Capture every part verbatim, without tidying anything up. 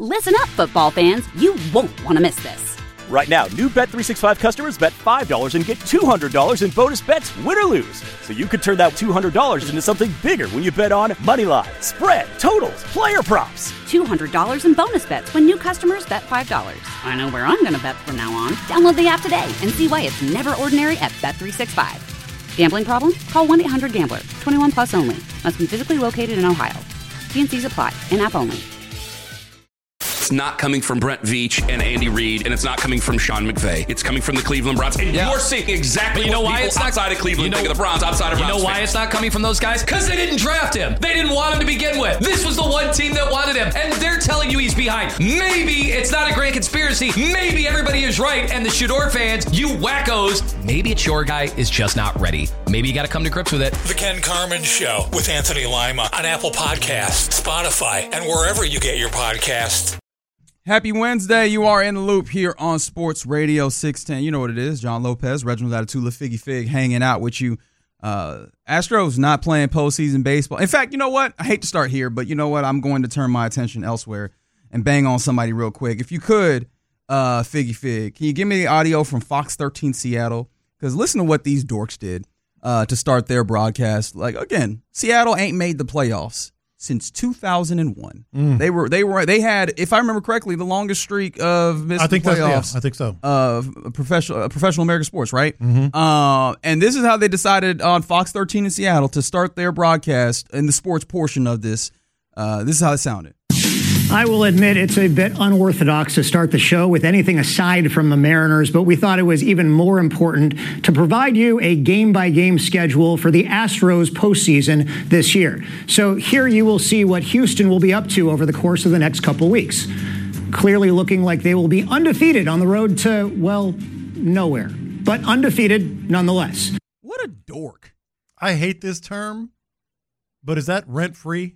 Listen up, football fans. You won't want to miss this. Right now, new Bet three sixty-five customers bet five dollars and get two hundred dollars in bonus bets, win or lose. So you could turn that two hundred dollars into something bigger when you bet on money line, spread, totals, player props. two hundred dollars in bonus bets when new customers bet five dollars. I know where I'm going to bet from now on. Download the app today and see why it's never ordinary at Bet three sixty-five. Gambling problem? Call one eight hundred gambler. twenty-one plus only. Must be physically located in Ohio. T and C's apply. In-app only. It's not coming from Brent Veach and Andy Reid, and it's not coming from Sean McVay. It's coming from the Cleveland Browns. And yeah. you're seeing exactly you know what why people it's not, outside of Cleveland you know, think of the Browns, outside of You Browns know why fans. it's not coming from those guys? Because they didn't draft him. They didn't want him to begin with. This was the one team that wanted him, and they're telling you he's behind. Maybe it's not a grand conspiracy. Maybe everybody is right, and the Shador fans, you wackos, maybe it's your guy is just not ready. Maybe you got to come to grips with it. The Ken Carman Show with Anthony Lima on Apple Podcasts, Spotify, and wherever you get your podcasts. Happy Wednesday. You are in the loop here on Sports Radio six ten. You know what it is. John Lopez, Reginald Atatula, Figgy Fig hanging out with you. Uh, Astros not playing postseason baseball. In fact, you know what? I hate to start here, but you know what? I'm going to turn my attention elsewhere and bang on somebody real quick. If you could, uh, Figgy Fig, can you give me the audio from Fox thirteen Seattle? Because listen to what these dorks did uh, to start their broadcast. Like, again, Seattle ain't made the playoffs since two thousand one. Mm. They were they were they had, if I remember correctly, the longest streak of missing I think playoffs. That's, yeah, I think so. Of professional uh, professional American sports, right? Mm-hmm. Uh, and this is how they decided on Fox thirteen in Seattle to start their broadcast in the sports portion of this. Uh, this is how it sounded. I will admit it's a bit unorthodox to start the show with anything aside from the Mariners, but we thought it was even more important to provide you a game-by-game schedule for the Astros postseason this year. So here you will see what Houston will be up to over the course of the next couple weeks. Clearly looking like they will be undefeated on the road to, well, nowhere, but undefeated nonetheless. What a dork. I hate this term, but is that rent-free?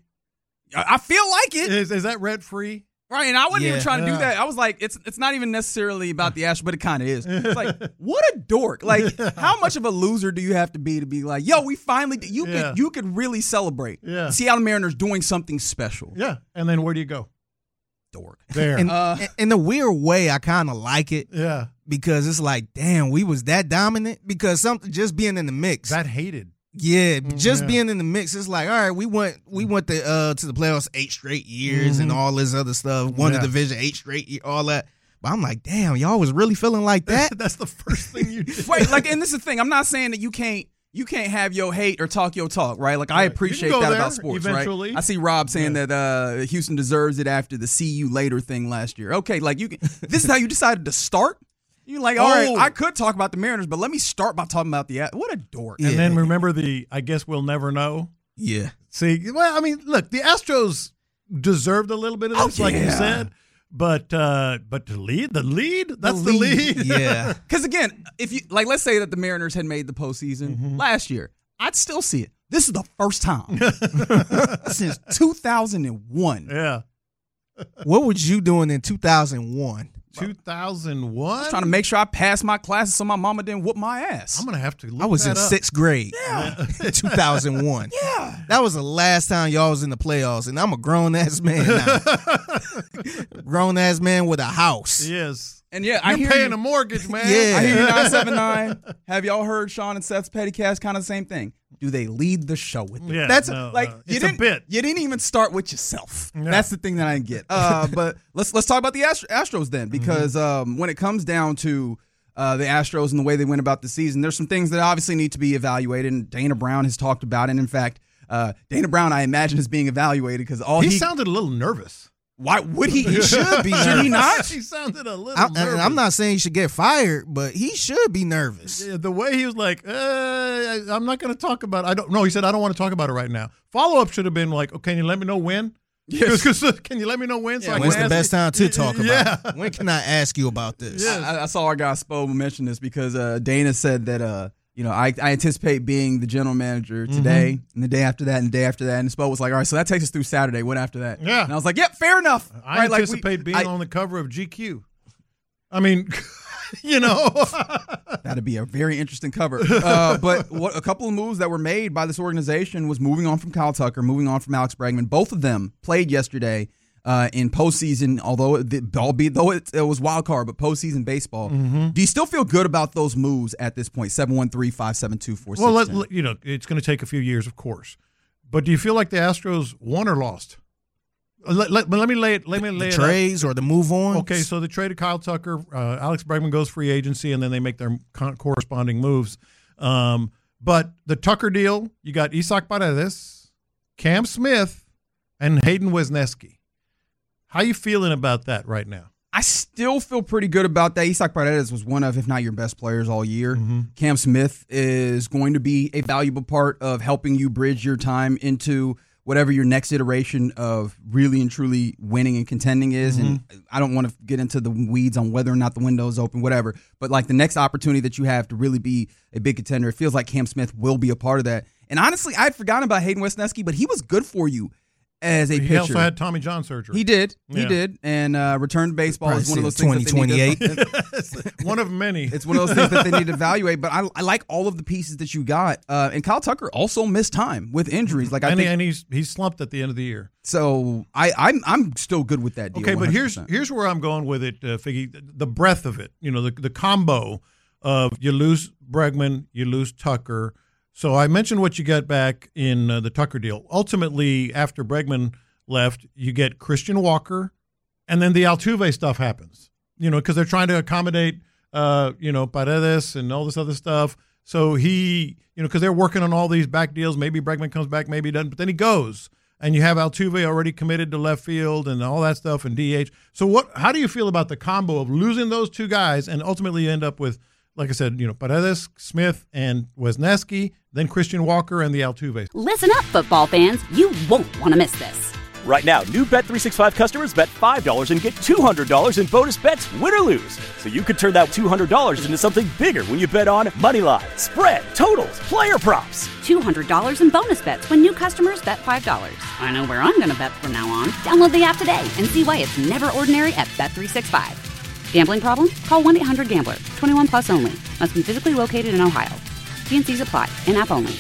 I feel like it. Is, is that rent-free? Right, and I wasn't yeah, even trying to yeah. do that. I was like, it's it's not even necessarily about the Astros, but it kind of is. It's like, what a dork. Like, yeah. how much of a loser do you have to be to be like, yo, we finally, you yeah. could you could really celebrate. Yeah. Seattle Mariners doing something special. Yeah, and then where do you go? Dork. There. In, uh, in a weird way, I kind of like it. Yeah. Because it's like, damn, we was that dominant. Because something just being in the mix. That hated. Yeah, just yeah. being in the mix, it's like, all right, we went we went to uh, to the playoffs eight straight years mm-hmm. and all this other stuff. Won yeah. the division eight straight years, all that. But I'm like, damn, y'all was really feeling like that? That's the first thing you did. Wait, like, and this is the thing. I'm not saying that you can't you can't have your hate or talk your talk, right? Like, I appreciate that about sports, eventually. right? I see Rob saying yeah. that uh, Houston deserves it after the see you later thing last year. Okay, like, you can, this is how you decided to start? You're like, all oh. right, I could talk about the Mariners, but let me start by talking about the – what a dork. And yeah. then remember the I guess we'll never know? Yeah. See, well, I mean, look, the Astros deserved a little bit of this, oh, like yeah. you said. But uh, but to lead, the lead, that's the lead. The lead. Yeah. Because, again, if you like, let's say that the Mariners had made the postseason mm-hmm. last year. I'd still see it. This is the first time since two thousand one. Yeah. What were you doing in two thousand one? two thousand one? I was trying to make sure I passed my classes so my mama didn't whoop my ass. I'm going to have to look I was that in up. sixth grade. Yeah. two thousand one. Yeah. That was the last time y'all was in the playoffs, and I'm a grown-ass man now. Grown-ass man with a house. Yes. And yeah, You're I hear paying you. a mortgage, man. Yeah. I hear you, nine seven nine. Have y'all heard Sean and Seth's Pettycast? Kind of the same thing. Do they lead the show with it? Yeah, That's no, like no. you It's a didn't, bit. You didn't even start with yourself. Yeah. That's the thing that I didn't get. Uh, but let's let's talk about the Ast- Astros then, because mm-hmm. um, when it comes down to uh, the Astros and the way they went about the season, there's some things that obviously need to be evaluated. And Dana Brown has talked about it. And in fact, uh, Dana Brown, I imagine, is being evaluated because all he, he sounded a little nervous. Why would he? He should be. Should he not? He sounded a little I, nervous. and I'm not saying he should get fired, but he should be nervous. Yeah, the way he was like, uh, I, I'm not going to talk about it. I don't know. He said, I don't want to talk about it right now. Follow-up should have been like, oh, can you let me know when? Yes. Can you let me know when? So Yeah, I When's can the ask best time to talk about Yeah. it? When can I ask you about this? Yes. I, I saw our guy Spo mention this because uh, Dana said that uh, you know I, I anticipate being the general manager today mm-hmm. and the day after that and the day after that. And Spo was like, all right, so that takes us through Saturday. What after that? Yeah. And I was like, yep, fair enough. I right, anticipate like we, being I, on the cover of G Q. I mean, you know. That'd be a very interesting cover. Uh, but what a couple of moves that were made by this organization was moving on from Kyle Tucker, moving on from Alex Bregman. Both of them played yesterday. uh, in postseason, although albeit though it, it was wild card, but postseason baseball. Mm-hmm. Do you still feel good about those moves at this point? seven one three, five seven two, four six one zero. Well, let, you know, it's going to take a few years, of course. But do you feel like the Astros won or lost? Let, let, let me lay it. Let me lay the it trades out. Or the move on. Okay, so they traded Kyle Tucker. Uh, Alex Bregman goes free agency, and then they make their con- corresponding moves. Um, but the Tucker deal, you got Isaac Paredes, Cam Smith, and Hayden Wesneski. How you feeling about that right now? I still feel pretty good about that. Isaac Paredes was one of, if not your best players all year. Mm-hmm. Cam Smith is going to be a valuable part of helping you bridge your time into whatever your next iteration of really and truly winning and contending is. Mm-hmm. And I don't want to get into the weeds on whether or not the window is open, whatever. But like the next opportunity that you have to really be a big contender, it feels like Cam Smith will be a part of that. And honestly, I had forgotten about Hayden Wesneski, but he was good for you as a he pitcher. He also had Tommy John surgery. He did. He yeah. did. And uh, return to baseball Probably is one of those things twenty twenty-eight. that they one of many. It's one of those things that they need to evaluate. But I, I like all of the pieces that you got. Uh, and Kyle Tucker also missed time with injuries. Like I and, think, he, and he's he's slumped at the end of the year. So I, I'm I'm still good with that deal. Okay, but one hundred percent. here's here's where I'm going with it, uh, Figgy. The breadth of it. You know, the the combo of you lose Bregman, you lose Tucker. So I mentioned what you got back in uh, the Tucker deal. Ultimately, after Bregman left, you get Christian Walker, and then the Altuve stuff happens. You know, because they're trying to accommodate, uh, you know, Paredes and all this other stuff. So he, you know, because they're working on all these back deals. Maybe Bregman comes back, maybe he doesn't, but then he goes, and you have Altuve already committed to left field and all that stuff and D H. So what? How do you feel about the combo of losing those two guys and ultimately you end up with, like I said, you know, Paredes, Smith, and Wesneski, then Christian Walker and the Altuve? Listen up, football fans. You won't want to miss this. Right now, new Bet three sixty-five customers bet five dollars and get two hundred dollars in bonus bets, win or lose. So you could turn that two hundred dollars into something bigger when you bet on money line, spread, totals, player props. two hundred dollars in bonus bets when new customers bet five dollars. I know where I'm going to bet from now on. Download the app today and see why it's never ordinary at Bet three sixty-five. Gambling problem? Call one eight hundred gambler. twenty-one plus only. Must be physically located in Ohio. T and C's apply. In-app only.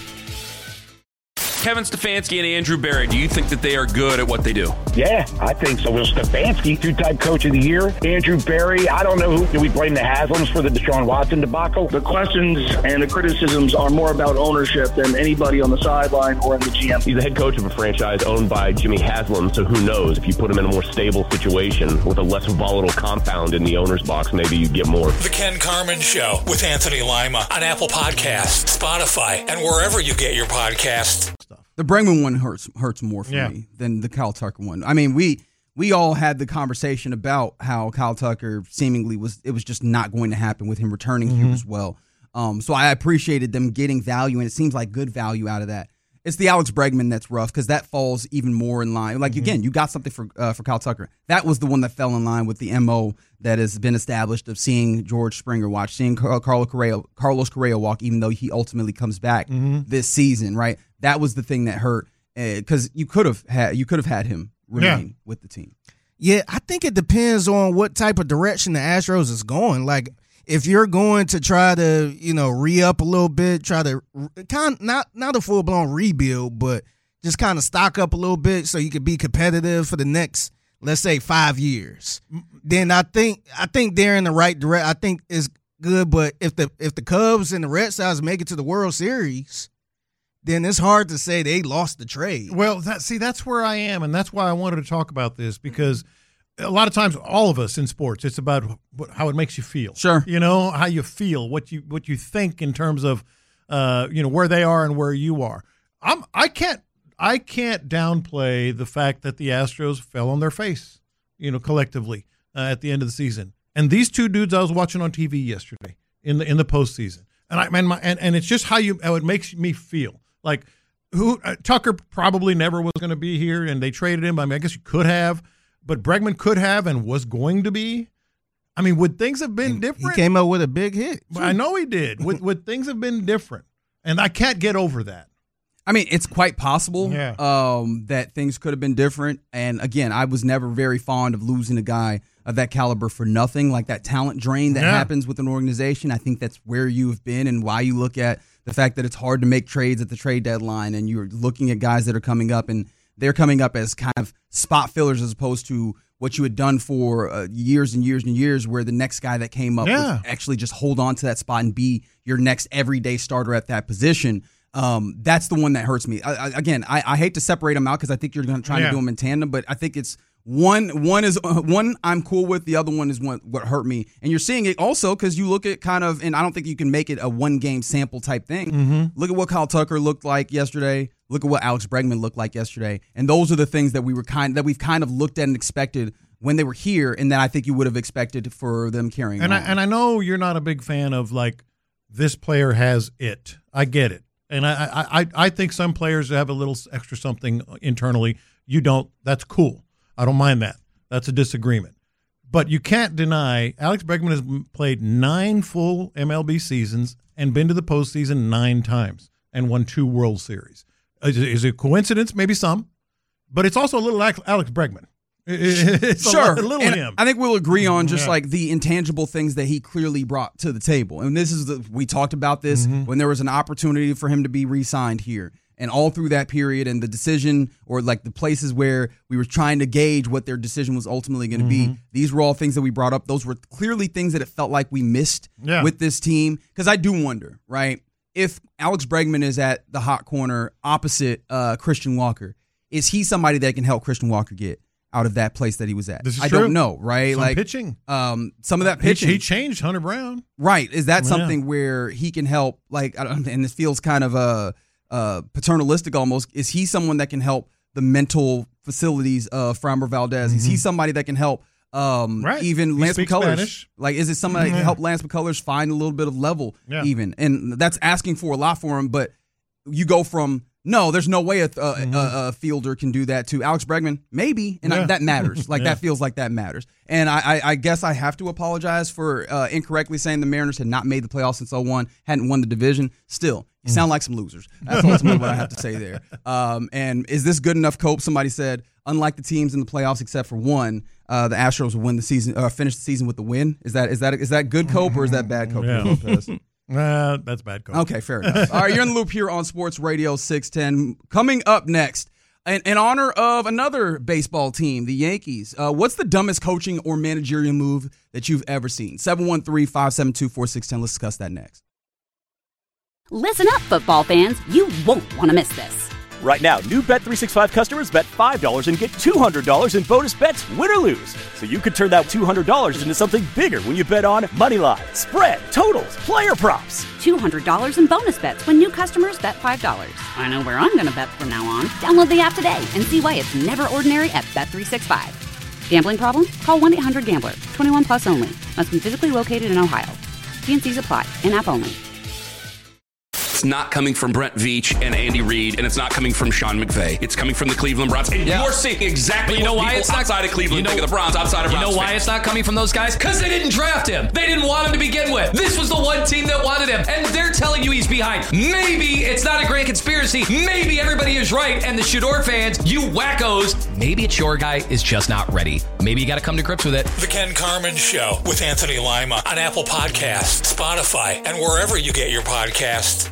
Kevin Stefanski and Andrew Berry, do you think that they are good at what they do? Yeah, I think so. Will Stefanski, two-time coach of the year. Andrew Berry, I don't know who. Do we blame the Haslams for the Deshaun Watson debacle? The questions and the criticisms are more about ownership than anybody on the sideline or in the G M. He's the head coach of a franchise owned by Jimmy Haslam, so who knows? If you put him in a more stable situation with a less volatile compound in the owner's box, maybe you get more. The Ken Carman Show with Anthony Lima on Apple Podcasts, Spotify, and wherever you get your podcasts. The Bregman one hurts hurts more for Yeah. me than the Kyle Tucker one. I mean, we we all had the conversation about how Kyle Tucker seemingly was it was just not going to happen with him returning Mm-hmm. here as well. Um, so I appreciated them getting value, and it seems like good value out of that. It's the Alex Bregman that's rough because that falls even more in line. Like, mm-hmm. again, you got something for uh, for Kyle Tucker. That was the one that fell in line with the M O that has been established of seeing George Springer watch, seeing Car- Carlos Correa, Carlos Correa walk, even though he ultimately comes back mm-hmm. this season, right? That was the thing that hurt because uh, you could have had you could have had him remain Yeah. with the team. Yeah, I think it depends on what type of direction the Astros is going. Like, if you're going to try to, you know, re-up a little bit, try to kind not not a full-blown rebuild, but just kind of stock up a little bit so you could be competitive for the next, let's say, five years. Then I think I think they're in the right direction. I think it's good, but if the if the Cubs and the Red Sox make it to the World Series, then it's hard to say they lost the trade. Well, that, see, that's where I am, and that's why I wanted to talk about this, because a lot of times, all of us in sports, it's about what, how it makes you feel. Sure. You know, how you feel, what you what you think in terms of, uh, you know, where they are and where you are. I'm I can't I can't downplay the fact that the Astros fell on their face, you know, collectively uh, at the end of the season. And these two dudes I was watching on T V yesterday in the in the postseason, and I man, my, and and it's just how you how it makes me feel. Like, who uh, Tucker probably never was going to be here, and they traded him. I mean, I guess you could have, but Bregman could have and was going to be. I mean, would things have been And different? He came up with a big hit. I know he did. would, would things have been different? And I can't get over that. I mean, it's quite possible Yeah. um, that things could have been different. And again, I was never very fond of losing a guy of that caliber for nothing, like that talent drain that Yeah. happens with an organization. I think that's where you have been and why you look at the fact that it's hard to make trades at the trade deadline, and you're looking at guys that are coming up and they're coming up as kind of spot fillers as opposed to what you had done for uh, years and years and years, where the next guy that came up Yeah. would actually just hold on to that spot and be your next everyday starter at that position. Um, that's the one that hurts me. I, I, again, I, I hate to separate them out because I think you're going to try Yeah. to do them in tandem, but I think it's one. One is uh, one I'm cool with. The other one is one what hurt me, and you're seeing it also because you look at kind of, and I don't think you can make it a one game sample type thing. Mm-hmm. Look at what Kyle Tucker looked like yesterday. Look at what Alex Bregman looked like yesterday, and those are the things that we were kind that we've kind of looked at and expected when they were here, and that I think you would have expected for them carrying And on. I, and I know you're not a big fan of like this player has it. I get it. And I, I, I think some players have a little extra something internally. You don't. That's cool. I don't mind that. That's a disagreement. But you can't deny Alex Bregman has played nine full M L B seasons and been to the postseason nine times and won two World Series. Is it, is it a coincidence? Maybe some. But it's also a little Alex Bregman. It's sure, a little and him. I think we'll agree on just Yeah. like the intangible things that he clearly brought to the table. And this is the we talked about this Mm-hmm. when there was an opportunity for him to be re-signed here, and all through that period, and the decision or like the places where we were trying to gauge what their decision was ultimately going to Mm-hmm. be. These were all things that we brought up. Those were clearly things that it felt like we missed Yeah. with this team. Because I do wonder, right, if Alex Bregman is at the hot corner opposite uh, Christian Walker, is he somebody that can help Christian Walker get out of that place that he was at? This is I true. don't know, right? Some like pitching. Um, some of that He, pitching, he changed Hunter Brown. right? Is that Yeah. something where he can help? Like, I don't, and this feels kind of uh, uh, paternalistic almost. Is he someone that can help the mental facilities of Framber Valdez? Is he somebody that can help? Um, Right. even He Lance speaks McCullers. Spanish. Like, is it somebody that Yeah. can help Lance McCullers find a little bit of level? Yeah. Even, and that's asking for a lot for him. But you go from no, there's no way a, a, Mm-hmm. a, a fielder can do that to Alex Bregman, maybe, and I, Yeah. that matters. Like Yeah. that feels like that matters. And I, I, I guess I have to apologize for uh, incorrectly saying the Mariners had not made the playoffs since oh one, hadn't won the division. Still, you sound like some losers. That's ultimately what I have to say there. Um, and is this good enough cope? Somebody said, unlike the teams in the playoffs except for one, uh, the Astros will win the season, uh, finish the season with the win. Is that is that is that good cope or is that bad cope? Yeah. Lopez? Uh, that's bad coach. Okay, fair enough. All right, you're in the loop here on Sports Radio six ten. Coming up next, in, in honor of another baseball team, the Yankees, uh, what's the dumbest coaching or managerial move that you've ever seen? seven one three, five seven two, four six one zero. Let's discuss that next. Listen up, football fans. You won't want to miss this. Right now, new Bet three sixty-five customers bet five dollars and get two hundred dollars in bonus bets, win or lose. So you could turn that two hundred dollars into something bigger when you bet on money line, spread, totals, player props. two hundred dollars in bonus bets when new customers bet five dollars. I know where I'm going to bet from now on. Download the app today and see why it's never ordinary at Bet three sixty-five. Gambling problem? Call one eight hundred gambler. twenty-one plus only. Must be physically located in Ohio. T and C's apply. In-app only. It's not coming from Brent Veach and Andy Reid, and it's not coming from Sean McVay. It's coming from the Cleveland Browns. And Yeah. you're seeing exactly But you know what why people it's not outside of Cleveland you know, think of the Browns, outside of You Browns know why fans. it's not coming from those guys? Because they didn't draft him. They didn't want him to begin with. This was the one team that wanted him, and they're telling you he's behind. Maybe it's not a grand conspiracy. Maybe everybody is right, and the Shador fans, you wackos, maybe it's your guy is just not ready. Maybe you got to come to grips with it. The Ken Carmen Show with Anthony Lima on Apple Podcasts, Spotify, and wherever you get your podcasts.